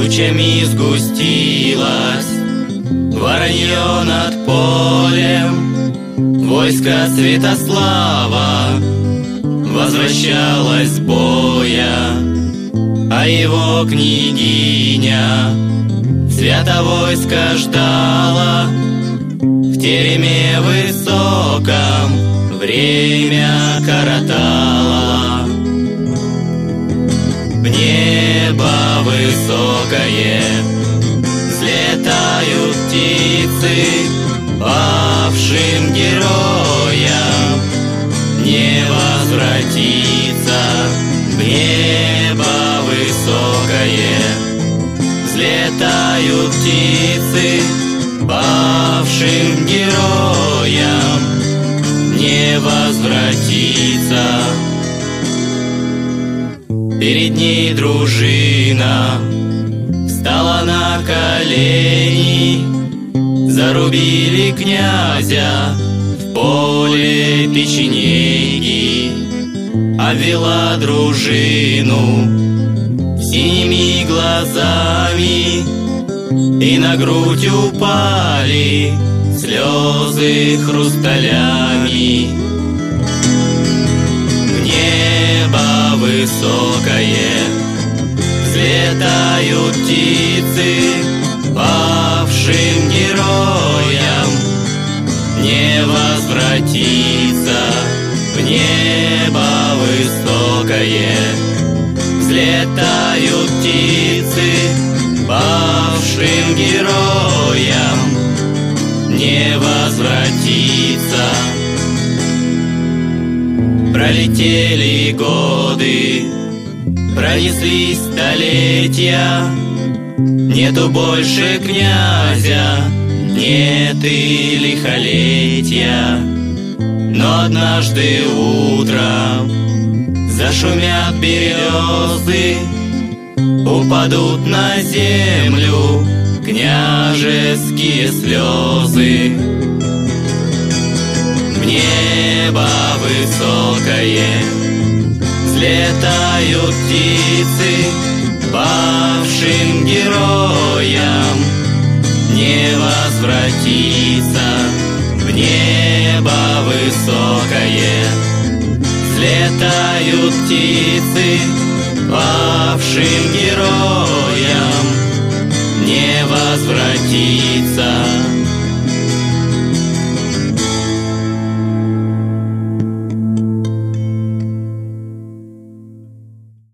тучами сгустилась, воронье над полем, войско Святослава возвращалось с боя, а его княгиня Святовойска ждала в тереме высоком, время коротала. В небо высокое взлетают птицы, павшим героям не возвратиться. В небо высокое взлетают птицы, павшим героям не возвратиться. Перед ней дружина встала на колени, зарубили князя в поле печенеги, обвела дружину синими глазами, и на грудь упали слезы хрусталями. В небо высокое взлетают птицы, павшим героям не возвратиться. В небо высокое взлетают птицы, павшим героям не возвратиться. Пролетели годы, пронеслись столетия, нету больше князя, нет и лихолетия. Но однажды утром зашумят березы, упадут на землю княжеские слезы. В небо высокое взлетают птицы, павшим героям не возвратиться. В небо высокое взлетают птицы, павшим героям не возвратиться.